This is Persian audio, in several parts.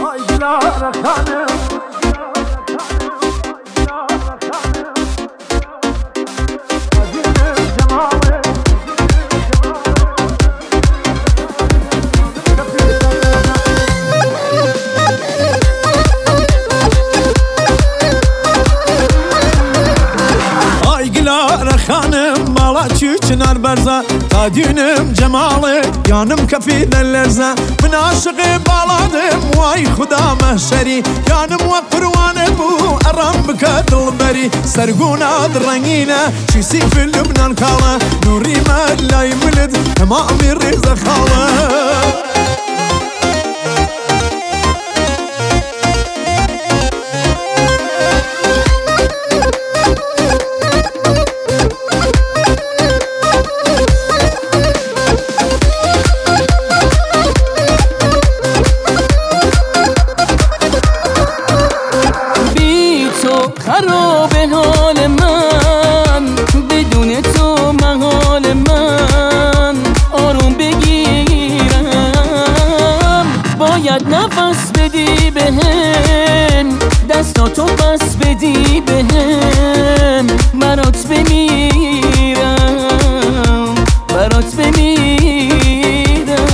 خانم مالا چنار برزا تا دینم جماله یانم کفی دلرزا من عاشق بالادم وای خدا محشری یانم و پروانه بو ارام بکه دلبری سرگونا درنگینه چیسی فی لبنان کاله نوری ملای ملد تمامی ریزه خاله خراب حال من بدون تو محال من آروم بگیرم باید نفس بدی بهم دستاتو بس بدی بهم برات بمیرم برات بمیرم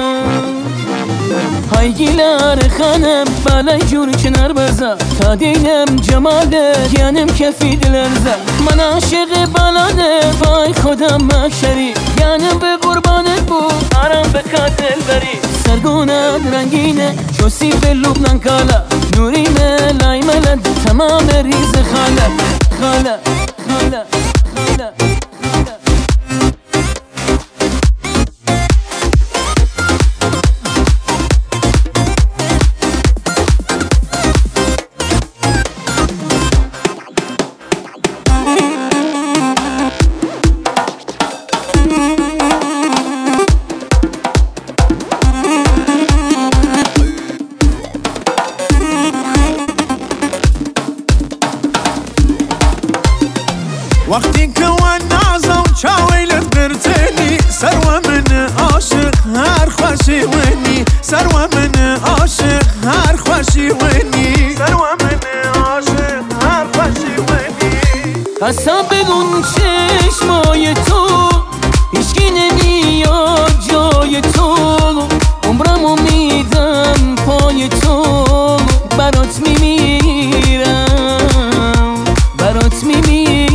های گیلر خانم بلای جور کنار بزا تا دینم جماله یعنیم کفی دلرزه من عاشق بلاده وای خودم محشری یعنیم به قربانت بود آرام به قاتل بری سرگونت رنگینه چوسی به لبنان کالا نوری ملای ملد تمام ریز خاله خاله خاله خاله وقتی که نازم چاویلت برتنی سرو من عاشق هر خوشی ونی سرو من عاشق هر خوشی ونی سرو من عاشق هر خوشی ونی قسم بگون چشمای تو هیچکی نمیاد جای تو عمرمو میدم پای تو برات میمیرم برات میمیرم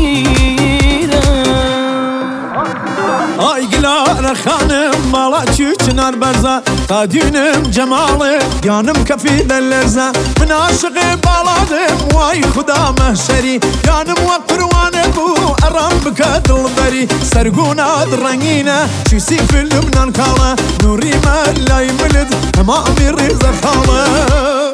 آی گلار خانم مالا چنار برزا تا دینم جماله یانم کفی دلرزا من عاشق بالادم وای خدا محشری یانم و پروانه بو ارام بکه دلبری سرگونا درنگینه چیسی فی لبنان کاله نوری ملای ملد تمامی ریزه خاله